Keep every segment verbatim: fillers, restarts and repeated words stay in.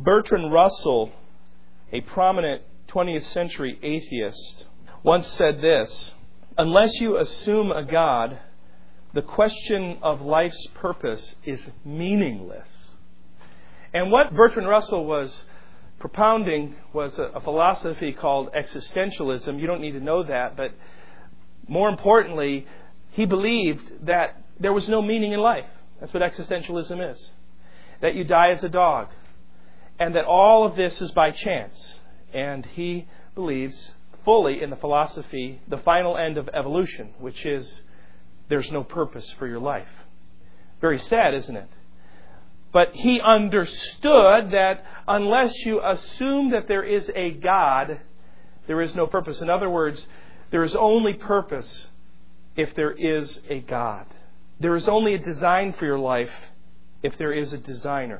Bertrand Russell, a prominent twentieth century atheist, once said this: "Unless you assume a God, the question of life's purpose is meaningless." And what Bertrand Russell was propounding was a, a philosophy called existentialism. You don't need to know that, but more importantly, he believed that there was no meaning in life. That's what existentialism is. That you die as a dog. And that all of this is by chance. And he believes fully in the philosophy, the final end of evolution, which is there's no purpose for your life. Very sad, isn't it? But he understood that unless you assume that there is a God, there is no purpose. In other words, there is only purpose if there is a God. There is only a design for your life if there is a designer.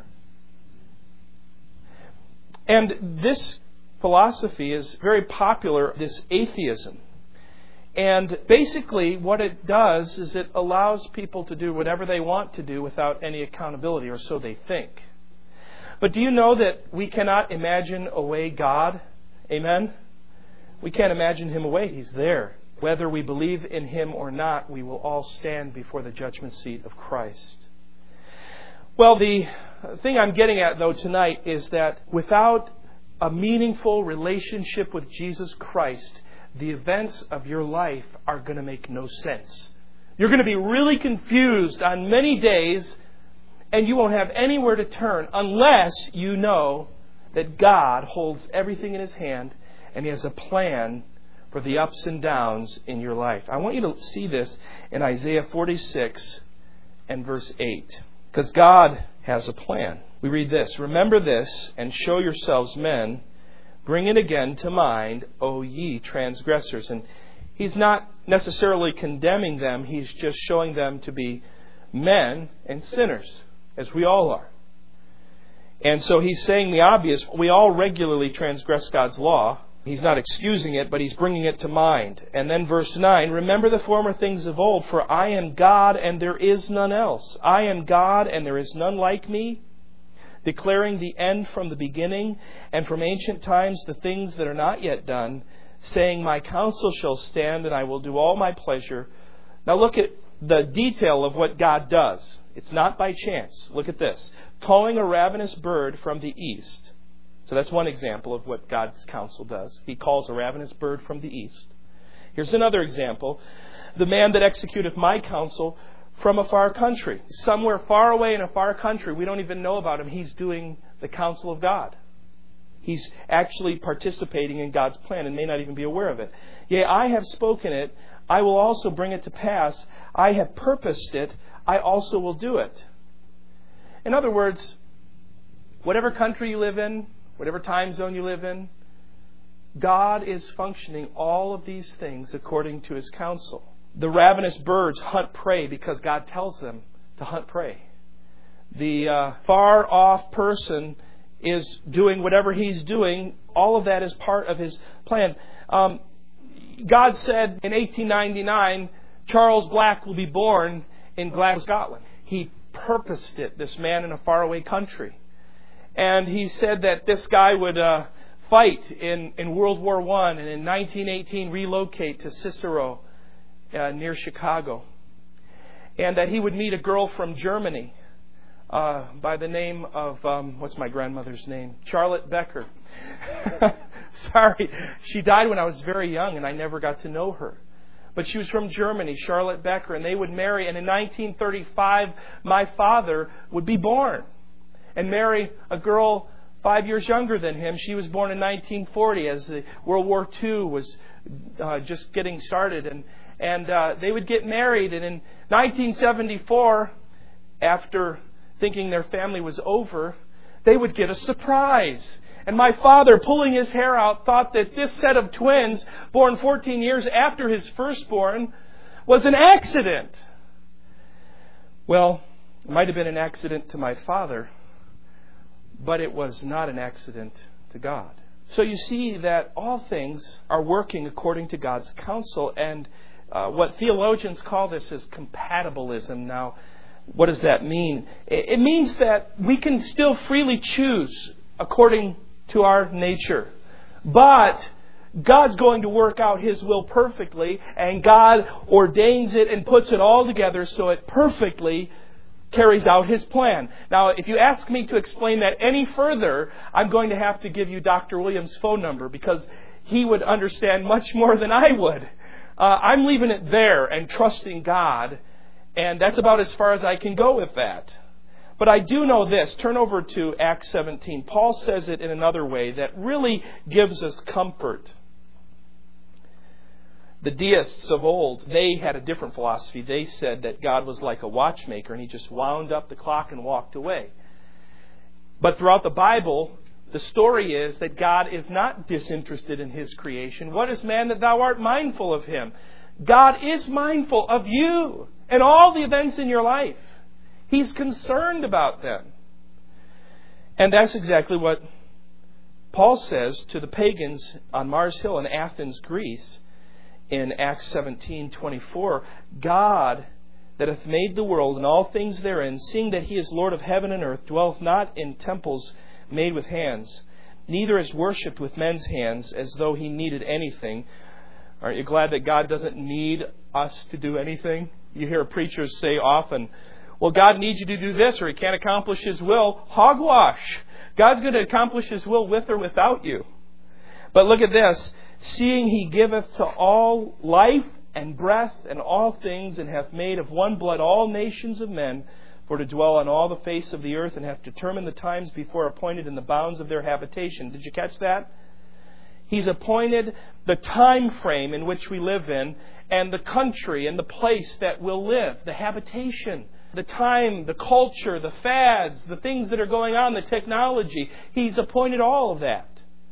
And this philosophy is very popular, this atheism. And basically what it does is it allows people to do whatever they want to do without any accountability, or so they think. But do you know that we cannot imagine away God? Amen? We can't imagine Him away. He's there. Whether we believe in Him or not, we will all stand before the judgment seat of Christ. Well, the thing I'm getting at, though, tonight is that without a meaningful relationship with Jesus Christ, the events of your life are going to make no sense. You're going to be really confused on many days, and you won't have anywhere to turn unless you know that God holds everything in His hand and He has a plan for the ups and downs in your life. I want you to see this in Isaiah forty-six and verse eight. Because God has a plan. We read this: "Remember this, and show yourselves men. Bring it again to mind, O ye transgressors." And He's not necessarily condemning them. He's just showing them to be men and sinners, as we all are. And so He's saying the obvious. We all regularly transgress God's law. He's not excusing it, but He's bringing it to mind. And then verse nine, "Remember the former things of old, for I am God and there is none else. I am God and there is none like me, declaring the end from the beginning, and from ancient times the things that are not yet done, saying, my counsel shall stand, and I will do all my pleasure." Now look at the detail of what God does. It's not by chance. Look at this. "Calling a ravenous bird from the east." So that's one example of what God's counsel does. He calls a ravenous bird from the east. Here's another example. "The man that executeth my counsel from a far country." Somewhere far away in a far country, we don't even know about him. He's doing the counsel of God. He's actually participating in God's plan and may not even be aware of it. "Yea, I have spoken it. I will also bring it to pass. I have purposed it. I also will do it." In other words, whatever country you live in, whatever time zone you live in, God is functioning all of these things according to His counsel. The ravenous birds hunt prey because God tells them to hunt prey. The uh, far-off person is doing whatever he's doing. All of that is part of His plan. Um, God said in eighteen ninety-nine, Charles Black will be born in Glasgow, Scotland. He purposed it, this man in a faraway country. And He said that this guy would uh, fight in, in World War One and in nineteen eighteen relocate to Cicero uh, near Chicago. And that he would meet a girl from Germany uh, by the name of, um, what's my grandmother's name? Charlotte Becker. Sorry, she died when I was very young and I never got to know her. But she was from Germany, Charlotte Becker, and they would marry. And in nineteen thirty-five, my father would be born and marry a girl five years younger than him. She was born in nineteen forty as the World War Two was uh, just getting started. And, and uh, they would get married. And in nineteen seventy-four, after thinking their family was over, they would get a surprise. And my father, pulling his hair out, thought that this set of twins, born fourteen years after his firstborn, was an accident. Well, it might have been an accident to my father, but it was not an accident to God. So you see that all things are working according to God's counsel, and uh, what theologians call this is compatibilism. Now, what does that mean? It means that we can still freely choose according to our nature. But God's going to work out His will perfectly, and God ordains it and puts it all together so it perfectly carries out His plan. Now, if you ask me to explain that any further, I'm going to have to give you Doctor Williams' phone number, because he would understand much more than I would. Uh, I'm leaving it there and trusting God, and that's about as far as I can go with that. But I do know this. Turn over to Acts seventeen. Paul says it in another way that really gives us comfort. The deists of old, they had a different philosophy. They said that God was like a watchmaker and He just wound up the clock and walked away. But throughout the Bible, the story is that God is not disinterested in His creation. What is man that thou art mindful of him? God is mindful of you and all the events in your life. He's concerned about them. And that's exactly what Paul says to the pagans on Mars Hill in Athens, Greece. In Acts seventeen twenty-four, God that hath made the world and all things therein, seeing that He is Lord of heaven and earth, dwelleth not in temples made with hands, neither is worshipped with men's hands, as though He needed anything. Aren't you glad that God doesn't need us to do anything? You hear preachers say often, well, God needs you to do this or He can't accomplish His will. Hogwash! God's going to accomplish His will with or without you. But look at this. Seeing He giveth to all life and breath and all things, and hath made of one blood all nations of men, for to dwell on all the face of the earth, and hath determined the times before appointed in the bounds of their habitation. Did you catch that? He's appointed the time frame in which we live in, and the country and the place that we'll live, the habitation, the time, the culture, the fads, the things that are going on, the technology. He's appointed all of that.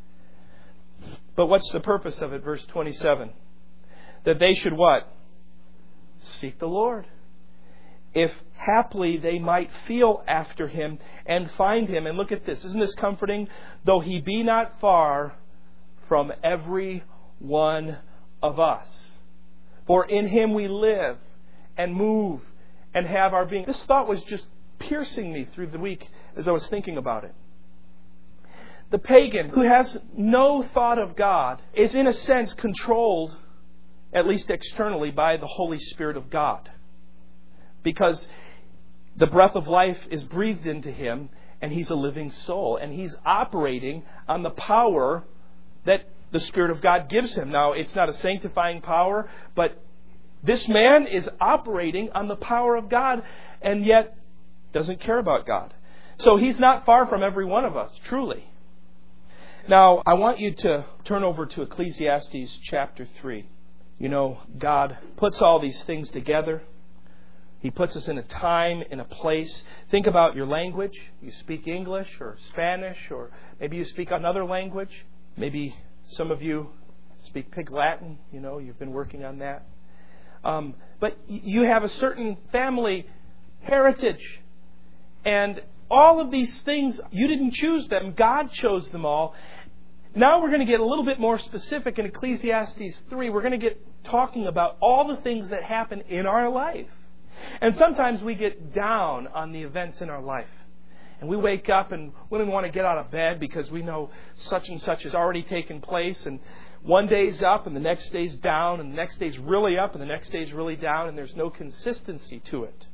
But what's the purpose of it? Verse twenty-seven. That they should what? Seek the Lord. If haply they might feel after Him and find Him. And look at this. Isn't this comforting? Though He be not far from every one of us. For in Him we live and move and have our being. This thought was just piercing me through the week as I was thinking about it. The pagan who has no thought of God is in a sense controlled, at least externally, by the Holy Spirit of God. Because the breath of life is breathed into him and he's a living soul. And he's operating on the power that the Spirit of God gives him. Now, it's not a sanctifying power, but this man is operating on the power of God and yet doesn't care about God. So he's not far from every one of us, truly. Now, I want you to turn over to Ecclesiastes chapter three. You know, God puts all these things together. He puts us in a time, in a place. Think about your language. You speak English or Spanish, or maybe you speak another language. Maybe some of you speak Pig Latin. You know, you've been working on that. Um, but you have a certain family heritage. And all of these things, you didn't choose them. God chose them all. Now we're going to get a little bit more specific in Ecclesiastes three. We're going to get talking about all the things that happen in our life. And sometimes we get down on the events in our life. And we wake up and we don't want to get out of bed because we know such and such has already taken place. And one day's up and the next day's down and the next day's really up and the next day's really down, and there's no consistency to it.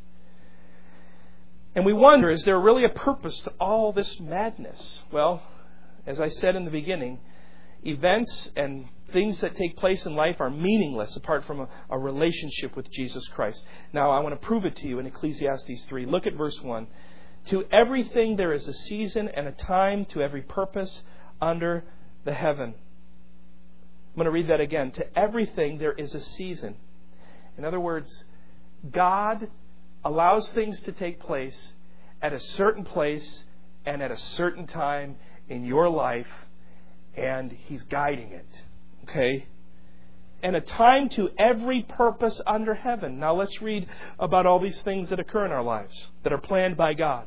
And we wonder, is there really a purpose to all this madness? Well, as I said in the beginning, events and things that take place in life are meaningless apart from a, a relationship with Jesus Christ. Now, I want to prove it to you in Ecclesiastes three. Look at verse one. To everything there is a season and a time to every purpose under the heaven. I'm going to read that again. To everything there is a season. In other words, God allows things to take place at a certain place and at a certain time in your life, and He's guiding it. Okay? And a time to every purpose under heaven. Now let's read about all these things that occur in our lives that are planned by God.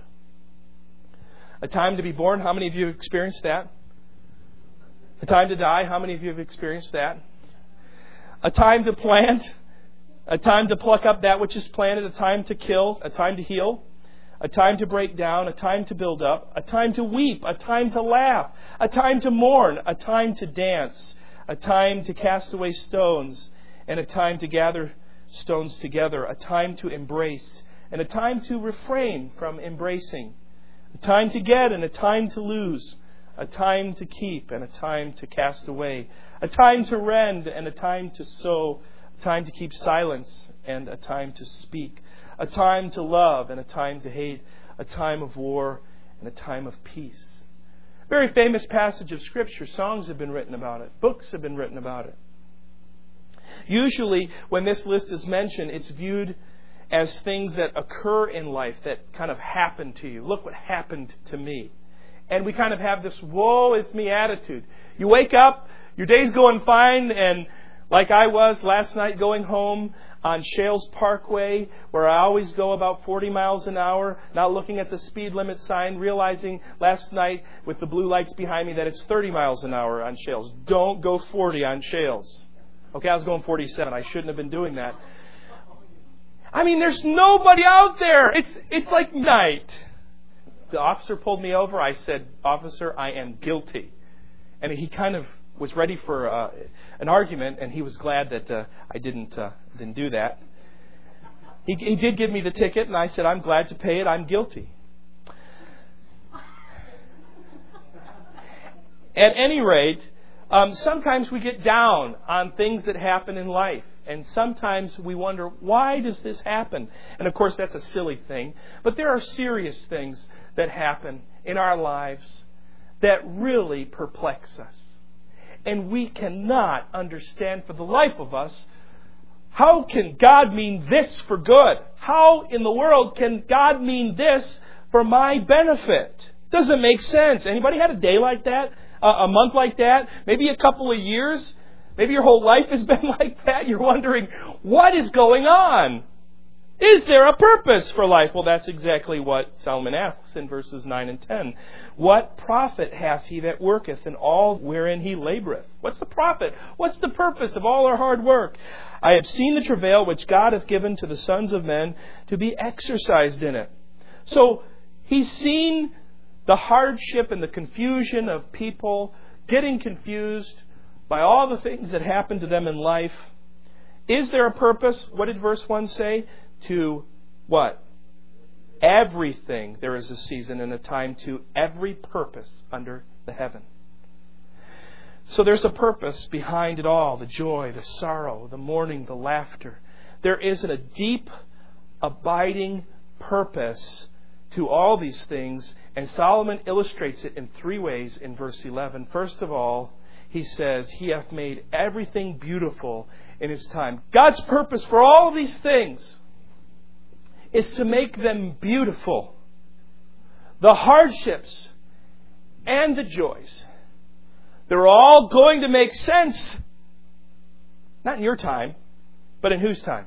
A time to be born. How many of you have experienced that? A time to die. How many of you have experienced that? A time to plant. A time to pluck up that which is planted. A time to kill. A time to heal. a time to break down, a time to build up, a time to weep, a time to laugh, a time to mourn, a time to dance, a time to cast away stones, and a time to gather stones together, a time to embrace, and a time to refrain from embracing, a time to get and a time to lose, a time to keep and a time to cast away, a time to rend and a time to sow, a time to keep silence and a time to speak, a time to love and a time to hate, a time of war and a time of peace. Very famous passage of Scripture. Songs have been written about it. Books have been written about it. Usually, when this list is mentioned, it's viewed as things that occur in life that kind of happen to you. Look what happened to me. And we kind of have this, woe, it's me attitude. You wake up, your day's going fine, and like I was last night going home on Shales Parkway, where I always go about forty miles an hour, not looking at the speed limit sign, realizing last night with the blue lights behind me that it's thirty miles an hour on Shales. Don't go forty on Shales. Okay, I was going forty-seven. I shouldn't have been doing that. I mean, there's nobody out there. It's it's like night. The officer pulled me over. I said, "Officer, I am guilty." And he kind of was ready for uh, an argument, and he was glad that uh, I didn't uh, didn't do that. He, he did give me the ticket, and I said, "I'm glad to pay it. I'm guilty." At any rate, um, sometimes we get down on things that happen in life. And sometimes we wonder, why does this happen? And of course, that's a silly thing. But there are serious things that happen in our lives that really perplex us. And we cannot understand for the life of us, how can God mean this for good? How in the world can God mean this for my benefit? Doesn't make sense. Anybody had a day like that? A month like that? Maybe a couple of years? Maybe your whole life has been like that. You're wondering, what is going on? Is there a purpose for life? Well, that's exactly what Solomon asks in verses nine and ten. What profit hath he that worketh in all wherein he laboureth? What's the profit? What's the purpose of all our hard work? I have seen the travail which God hath given to the sons of men to be exercised in it. So he's seen the hardship and the confusion of people getting confused by all the things that happen to them in life. Is there a purpose? What did verse one say? To what? Everything there is a season and a time to every purpose under the heaven. So there's a purpose behind it all. The joy, the sorrow, the mourning, the laughter. There is a deep, abiding purpose to all these things. And Solomon illustrates it in three ways in verse eleven. First of all, he says, He hath made everything beautiful in His time. God's purpose for all of these things is to make them beautiful. The hardships and the joys. They're all going to make sense. Not in your time, but in whose time?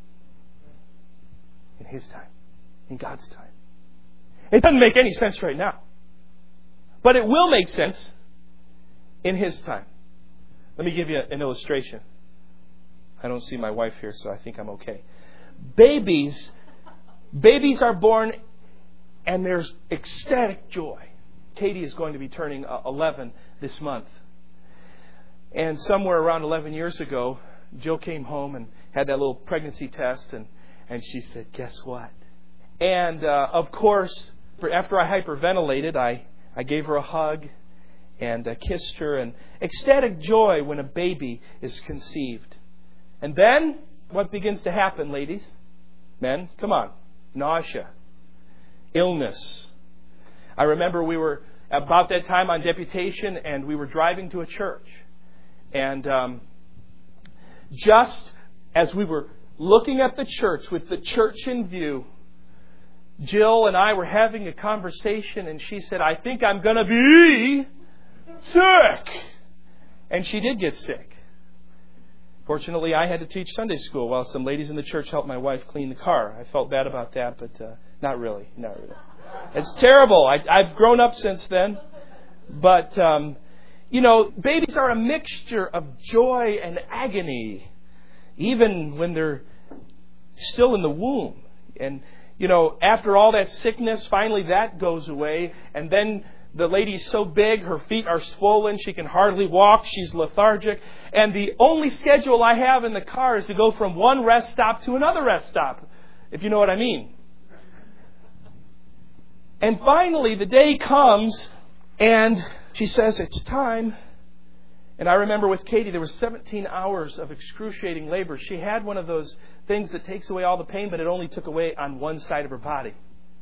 In His time. In God's time. It doesn't make any sense right now. But it will make sense in His time. Let me give you an illustration. I don't see my wife here, so I think I'm okay. Babies, babies are born and there's ecstatic joy. Katie is going to be turning eleven this month. And somewhere around eleven years ago, Jill came home and had that little pregnancy test, and, and she said, "Guess what?" And uh, of course, after I hyperventilated, I, I gave her a hug and uh, kissed her, and ecstatic joy when a baby is conceived. And then, what begins to happen, ladies? Men, come on. Nausea. Illness. I remember we were about that time on deputation, and we were driving to a church. And um, just as we were looking at the church, with the church in view, Jill and I were having a conversation, and she said, "I think I'm going to be sick." And she did get sick. Fortunately, I had to teach Sunday school while some ladies in the church helped my wife clean the car. I felt bad about that, but uh, not really. Not really. It's terrible. I, I've grown up since then. But, um, you know, babies are a mixture of joy and agony, even when they're still in the womb. And you know, after all that sickness, finally that goes away. And then the lady's so big, her feet are swollen, she can hardly walk, she's lethargic. And the only schedule I have in the car is to go from one rest stop to another rest stop, if you know what I mean. And finally, the day comes, and she says, it's time. And I remember with Katie, there was seventeen hours of excruciating labor. She had one of those things that takes away all the pain, but it only took away on one side of her body.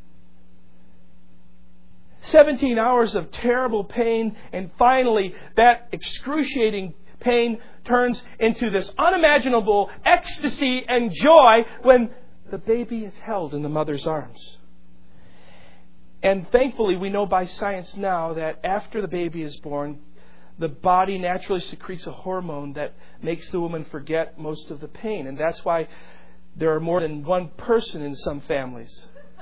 seventeen hours of terrible pain, and finally that excruciating pain turns into this unimaginable ecstasy and joy when the baby is held in the mother's arms. And thankfully, we know by science now that after the baby is born, the body naturally secretes a hormone that makes the woman forget most of the pain. And that's why there are more than one person in some families.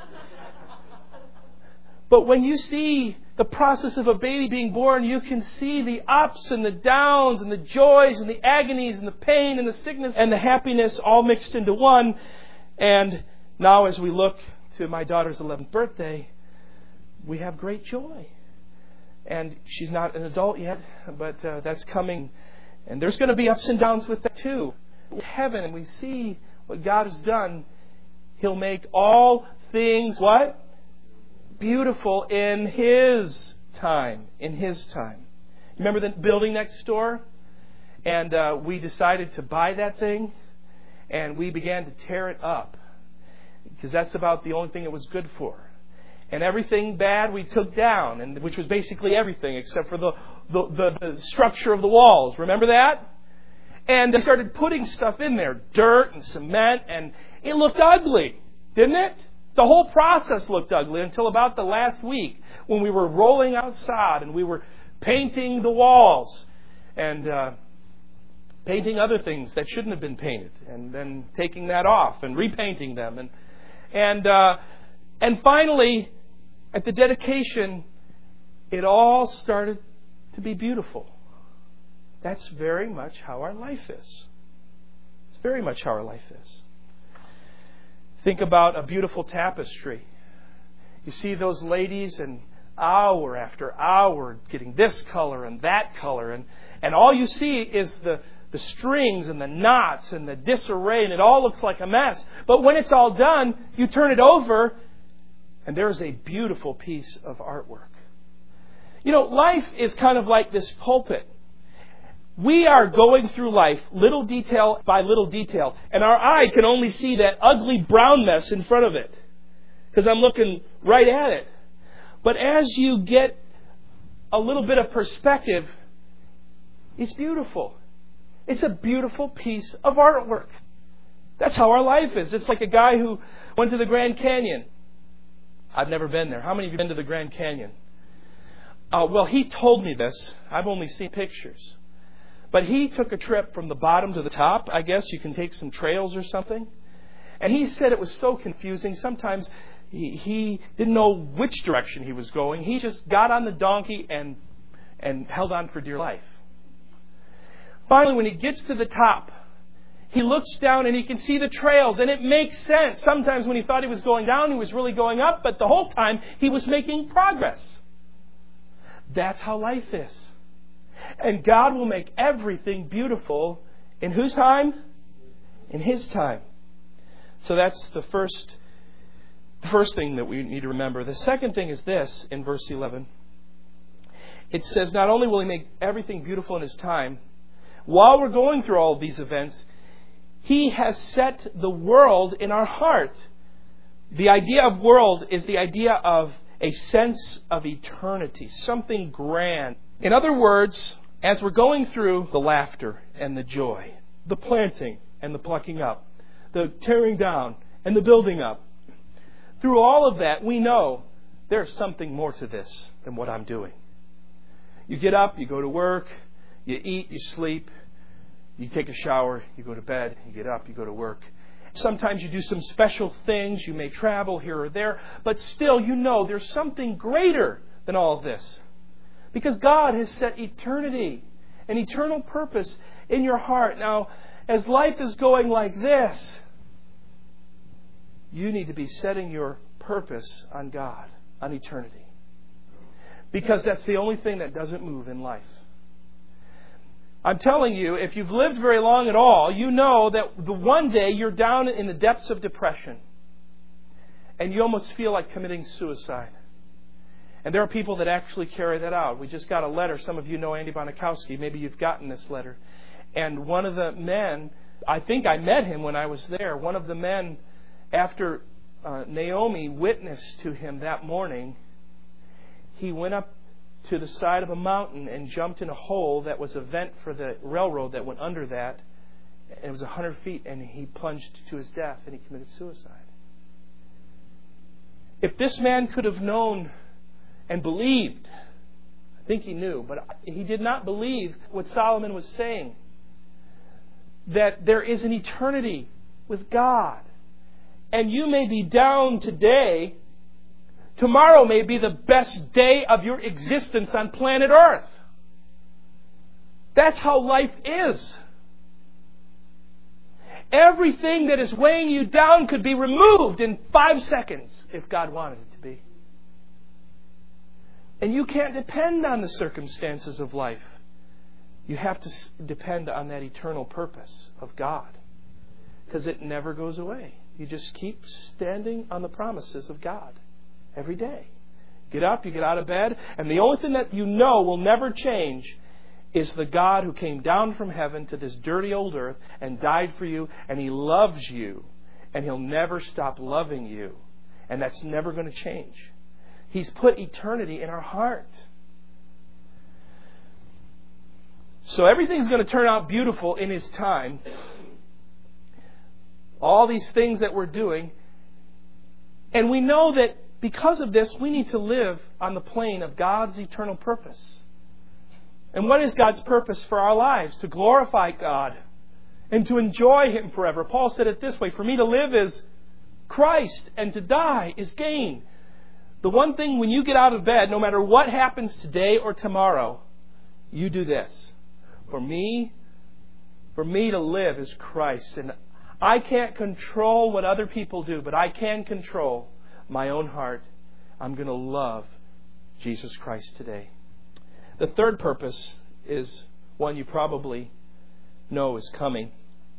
But when you see the process of a baby being born, you can see the ups and the downs and the joys and the agonies and the pain and the sickness and the happiness all mixed into one. And now as we look to my daughter's eleventh birthday, we have great joy. And she's not an adult yet, but uh, that's coming. And there's going to be ups and downs with that too. In heaven, and we see what God has done. He'll make all things, what? Beautiful in His time. In His time. Remember the building next door? And uh, we decided to buy that thing. And we began to tear it up. Because that's about the only thing it was good for. And everything bad we took down, and which was basically everything except for the, the, the, the structure of the walls. Remember that? And they started putting stuff in there, dirt and cement, and it looked ugly, didn't it? The whole process looked ugly until about the last week when we were rolling outside and we were painting the walls and uh, painting other things that shouldn't have been painted, and then taking that off and repainting them. And, and, uh, and finally, at the dedication, it all started to be beautiful. That's very much how our life is. It's very much how our life is. Think about a beautiful tapestry. You see those ladies, and hour after hour getting this color and that color, and, and all you see is the, the strings and the knots and the disarray, and it all looks like a mess. But when it's all done, you turn it over, and there's a beautiful piece of artwork. You know, life is kind of like this pulpit. We are going through life little detail by little detail, and our eye can only see that ugly brown mess in front of it because I'm looking right at it. But as you get a little bit of perspective, it's beautiful. It's a beautiful piece of artwork. That's how our life is. It's like a guy who went to the Grand Canyon. I've never been there. How many of you have been to the Grand Canyon? Uh, well, he told me this. I've only seen pictures. But he took a trip from the bottom to the top. I guess you can take some trails or something. And he said it was so confusing. Sometimes he, he didn't know which direction he was going. He just got on the donkey and, and held on for dear life. Finally, when he gets to the top, he looks down and he can see the trails, and it makes sense. Sometimes when he thought he was going down, he was really going up, but the whole time he was making progress. That's how life is. And God will make everything beautiful in whose time? In His time. So that's the first, the first thing that we need to remember. The second thing is this in verse eleven. It says not only will He make everything beautiful in His time, while we're going through all of these events, He has set the world in our heart. The idea of world is the idea of a sense of eternity, something grand. In other words, as we're going through the laughter and the joy, the planting and the plucking up, the tearing down and the building up, through all of that, we know there's something more to this than what I'm doing. You get up, you go to work, you eat, you sleep, you take a shower, you go to bed, you get up, you go to work. Sometimes you do some special things, you may travel here or there, but still you know there's something greater than all of this. Because God has set eternity, an eternal purpose in your heart. Now, as life is going like this, you need to be setting your purpose on God, on eternity. Because that's the only thing that doesn't move in life. I'm telling you, if you've lived very long at all, you know that the one day you're down in the depths of depression and you almost feel like committing suicide. And there are people that actually carry that out. We just got a letter. Some of you know Andy Bonikowski. Maybe you've gotten this letter. And one of the men, I think I met him when I was there. One of the men, after uh, Naomi witnessed to him that morning, he went up to the side of a mountain and jumped in a hole that was a vent for the railroad that went under that. And it was one hundred feet, and he plunged to his death, and he committed suicide. If this man could have known and believed, I think he knew, but he did not believe what Solomon was saying, that there is an eternity with God. And you may be down today. Tomorrow may be the best day of your existence on planet Earth. That's how life is. Everything that is weighing you down could be removed in five seconds if God wanted it to be. And you can't depend on the circumstances of life. You have to depend on that eternal purpose of God. Because it never goes away. You just keep standing on the promises of God every day. Get up, you get out of bed, and the only thing that you know will never change is the God who came down from heaven to this dirty old earth and died for you, and He loves you, and He'll never stop loving you. And that's never going to change. He's put eternity in our heart. So everything's going to turn out beautiful in His time. All these things that we're doing. And we know that because of this, we need to live on the plane of God's eternal purpose. And what is God's purpose for our lives? To glorify God and to enjoy Him forever. Paul said it this way, for me to live is Christ and to die is gain. The one thing when you get out of bed, no matter what happens today or tomorrow, you do this. For me, for me to live is Christ. And I can't control what other people do, but I can control my own heart. I'm going to love Jesus Christ today. The third purpose is one you probably know is coming.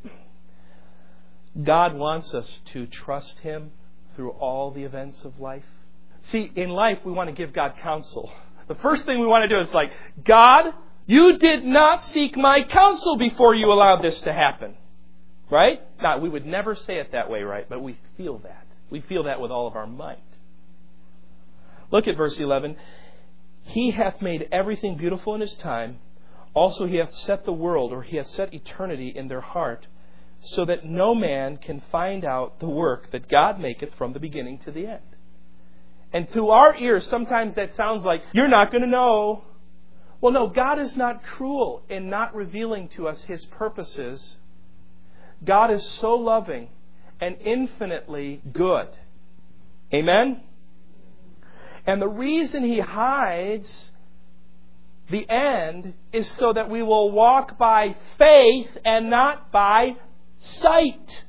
God wants us to trust Him through all the events of life. See, in life we want to give God counsel. The first thing we want to do is like, God, you did not seek my counsel before you allowed this to happen. Right? Now, we would never say it that way, right? But we feel that. We feel that with all of our might. Look at verse eleven. He hath made everything beautiful in His time. Also He hath set the world, or He hath set eternity in their heart, so that no man can find out the work that God maketh from the beginning to the end. And to our ears, sometimes that sounds like, you're not going to know. Well, no, God is not cruel in not revealing to us His purposes. God is so loving and infinitely good. Amen? And the reason He hides the end is so that we will walk by faith and not by sight.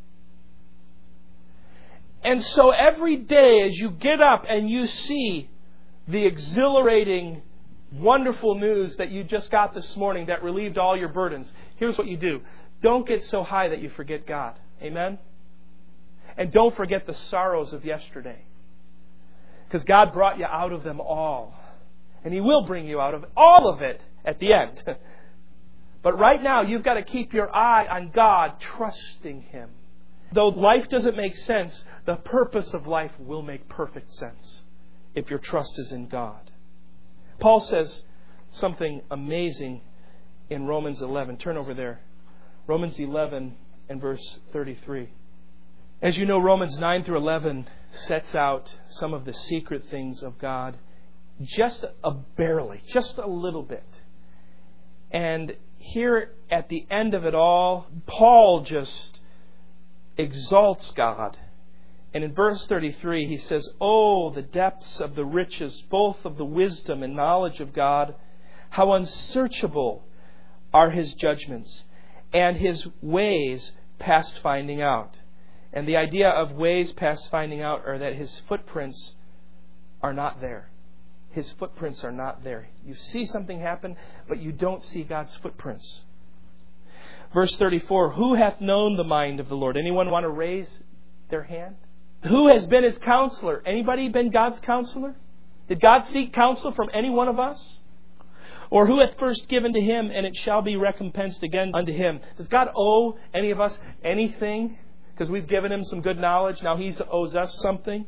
And so every day as you get up and you see the exhilarating, wonderful news that you just got this morning that relieved all your burdens, here's what you do. Don't get so high that you forget God. Amen? And don't forget the sorrows of yesterday. Because God brought you out of them all. And He will bring you out of all of it at the end. But right now, you've got to keep your eye on God, trusting Him. Though life doesn't make sense, the purpose of life will make perfect sense if your trust is in God. Paul says something amazing in Romans eleven. Turn over there. Romans eleven and verse thirty-three. As you know, Romans nine through eleven sets out some of the secret things of God, just a barely, just a little bit. And here at the end of it all, Paul just exalts God. And in verse thirty-three, he says, "Oh, the depths of the riches, both of the wisdom and knowledge of God, how unsearchable are His judgments, and His ways past finding out. And the idea of ways past finding out are that His footprints are not there. His footprints are not there. You see something happen, but you don't see God's footprints. Verse thirty-four, who hath known the mind of the Lord? Anyone want to raise their hand? Who has been His counselor? Anybody been God's counselor? Did God seek counsel from any one of us? Or who hath first given to Him, and it shall be recompensed again unto Him? Does God owe any of us anything? Because we've given Him some good knowledge, now He owes us something.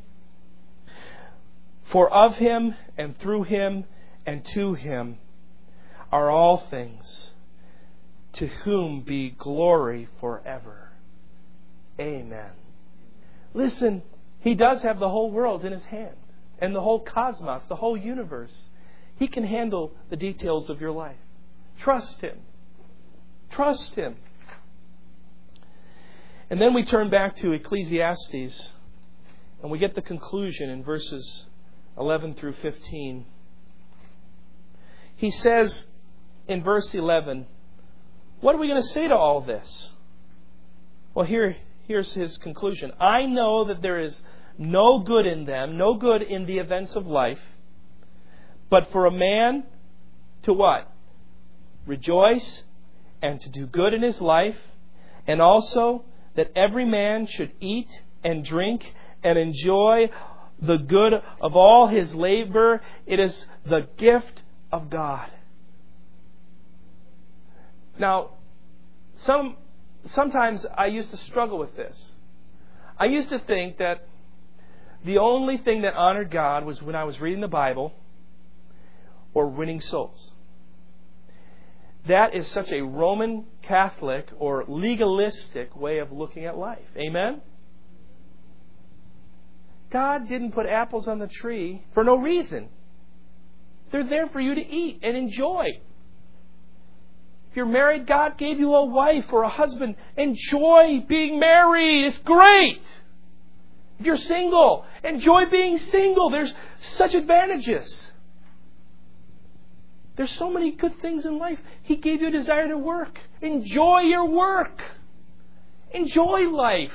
For of Him, and through Him, and to Him are all things, to whom be glory forever. Amen. Listen, He does have the whole world in His hand, and the whole cosmos, the whole universe. He can handle the details of your life. Trust Him. Trust Him. And then we turn back to Ecclesiastes, and we get the conclusion in verses eleven through fifteen. He says in verse eleven, what are we going to say to all this? Well, here, here's his conclusion. I know that there is no good in them, no good in the events of life, but for a man to what? Rejoice and to do good in his life, and also that every man should eat and drink and enjoy the good of all his labor. It is the gift of God. Now, some sometimes I used to struggle with this. I used to think that the only thing that honored God was when I was reading the Bible or winning souls. That is such a Roman Catholic or legalistic way of looking at life. Amen? God didn't put apples on the tree for no reason. They're there for you to eat and enjoy. If you're married, God gave you a wife or a husband. Enjoy being married. It's great. If you're single, enjoy being single. There's such advantages. There's so many good things in life. He gave you a desire to work. Enjoy your work. Enjoy life.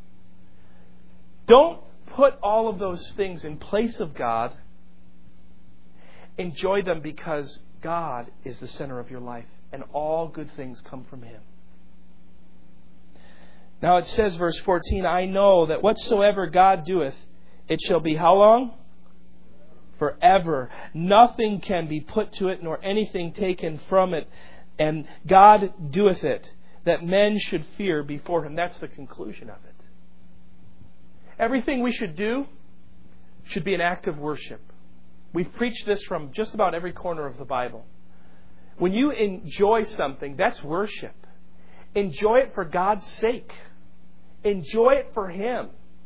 Don't put all of those things in place of God. Enjoy them because God is the center of your life, and all good things come from Him. Now it says, verse fourteen, I know that whatsoever God doeth, it shall be how long? Forever. Nothing can be put to it, nor anything taken from it. And God doeth it, that men should fear before Him. That's the conclusion of it. Everything we should do should be an act of worship. We've preached this from just about every corner of the Bible. When you enjoy something, that's worship. Enjoy it for God's sake. Enjoy it for Him.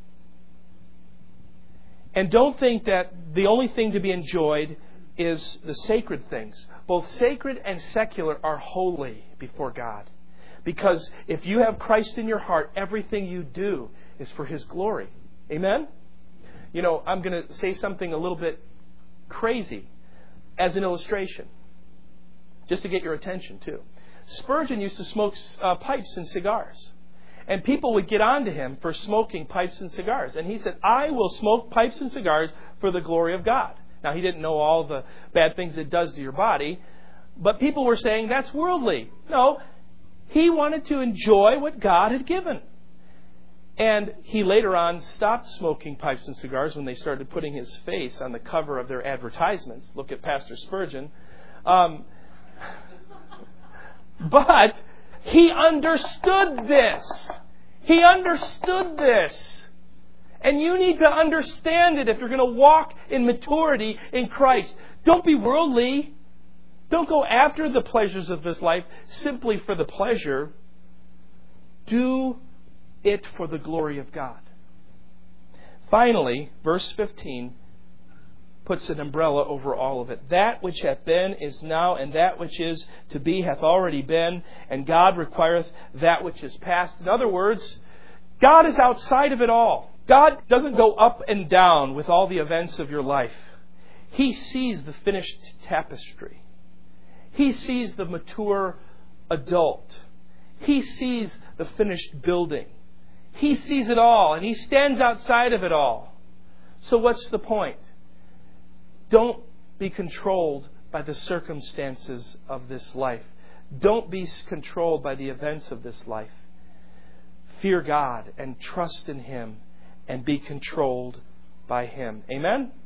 And don't think that the only thing to be enjoyed is the sacred things. Both sacred and secular are holy before God. Because if you have Christ in your heart, everything you do is for His glory. Amen? You know, I'm going to say something a little bit crazy as an illustration, just to get your attention too. Spurgeon used to smoke uh, pipes and cigars. And people would get on to him for smoking pipes and cigars. And he said, I will smoke pipes and cigars for the glory of God. Now, he didn't know all the bad things it does to your body. But people were saying that's worldly. No, he wanted to enjoy what God had given. And he later on stopped smoking pipes and cigars when they started putting his face on the cover of their advertisements. Look at Pastor Spurgeon. Um, but he understood this. He understood this. And you need to understand it if you're going to walk in maturity in Christ. Don't be worldly. Don't go after the pleasures of this life simply for the pleasure. Do it for the glory of God. Finally, verse fifteen puts an umbrella over all of it. That which hath been is now, and that which is to be hath already been, and God requireth that which is past. In other words, God is outside of it all. God doesn't go up and down with all the events of your life. He sees the finished tapestry. He sees the mature adult. He sees the finished building. He sees it all, and He stands outside of it all. So what's the point? Don't be controlled by the circumstances of this life. Don't be controlled by the events of this life. Fear God and trust in Him and be controlled by Him. Amen?